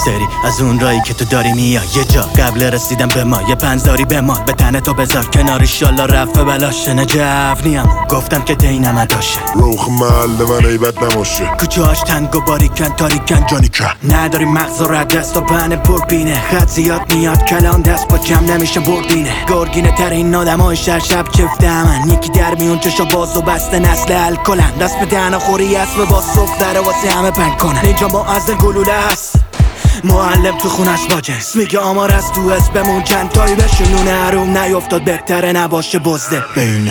سری از اون رایی که تو داری میای یه جا قبل رسیدن به ما یه پنزاری به ما به تنه تو بذار کنار ایشالله رفت بلاشه نجف نیم گفتم که دینم داشه روخ محل من عیبت نماشه کوچه هاش تنگ و باریکن تاریکن جانی کن نداری مغز و رد دست و پن پربینه خط زیاد میاد کلان دست با جمع نمیشه بردینه گرگینه ترین آدم های شب چفته همن یکی در میون چشا باز و بسته نسل الکلن دست به دهن خوری اسب با صف در واسه همه پنگ کنن اینجا معزل گلوله هست معلم تو خونش با جنس میگه آمار از تو از بمون چند تایی بشنونه حروم نیفتاد بهتره نباشه بزده بینم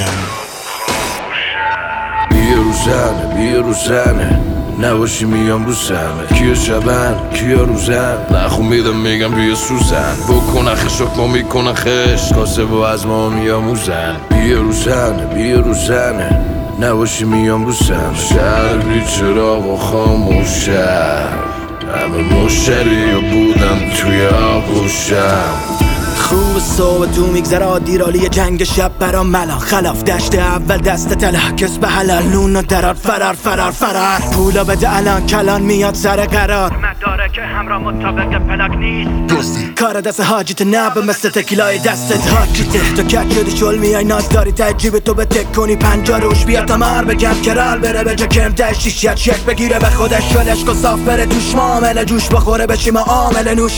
بیا رو زنه نباشی میام رو سمه کیا شبن کیا روزن نخون میدم میگم بیا سوزن بکنه خشک ما میکنه خش کاسه با از ما میاموزن بیا رو زنه نباشی میام رو سمه شهر بی چراغ و خاموشه همه مشتری بودم توی آغوشم خوب صبح تو میگذره عادی رالی جنگ شب برام ملا خلاف دشت اول دست تلا کس به حلال نون و درار فرار پولا بده الان کلان میاد سر قرار مداره که همراه مطابق پلاک نیست دوستی کار دست حاجیت نبه مثل تکیلای دستت حاجیته تو کت شدی شل میای ناز داری تجیب تو به تک کنی پنجا روش بیا تمار بگم کرال بره به جا کم تشتیشیت شک بگیره به خودش شلش کن صاف بره توش معامله جوش بخوره بشی معامله نوش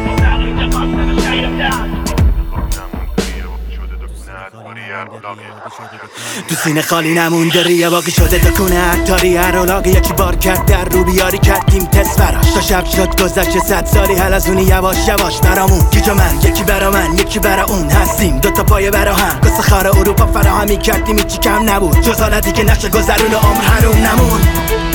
تو سینه خالی نمونده ریه باقی شده دکونه عطاری هر اولاقی یکی بار کرد در رو بیاری کردیم تست فراش تا شب شد گذشته 100 سالی حلزونی یواش برامون گیجا من یکی برا من یکی برا اون هستیم دوتا پایه برا هم قصه خار اروپا فراهمی کردیم هیچی کم نبود جز حالتی که نشه گذرون عمر حروم نمون